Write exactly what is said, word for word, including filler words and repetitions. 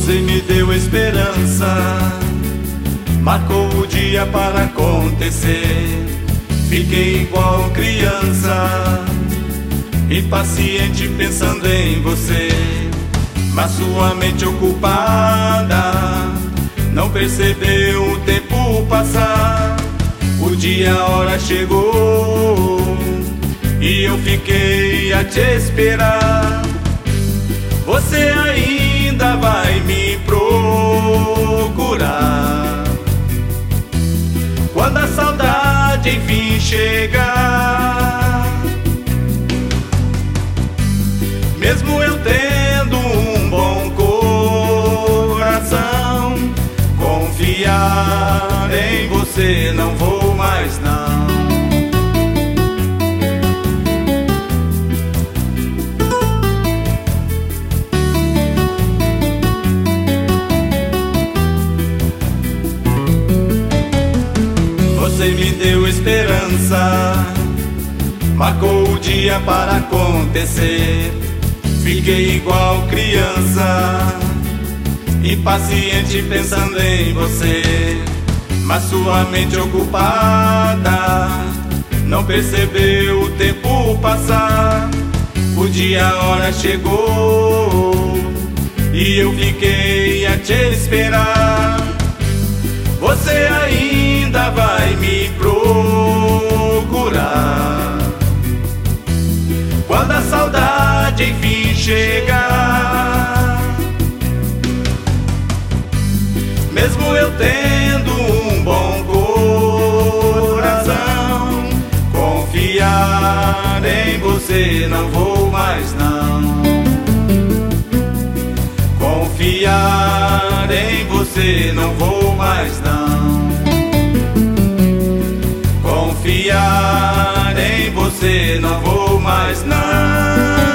Você me deu esperança, marcou o dia para acontecer. Fiquei igual criança, impaciente pensando em você. Mas sua mente ocupada não percebeu o tempo passar. O dia, a hora chegou e eu fiquei a te esperar. Você ainda vai me procurar quando a saudade enfim chegar. Mesmo eu tendo um bom coração, confiar em você não vou mais não. Você me deu esperança, marcou o dia para acontecer. Fiquei igual criança, impaciente pensando em você. Mas sua mente ocupada não percebeu o tempo passar. O dia, a hora chegou e eu fiquei a te esperar. Você ainda vai me procurar quando a saudade enfim chegar. Mesmo eu tendo um bom coração, confiar em você não vou mais não. Confiar em você não vou mais não. Confiar em você não vou mais não.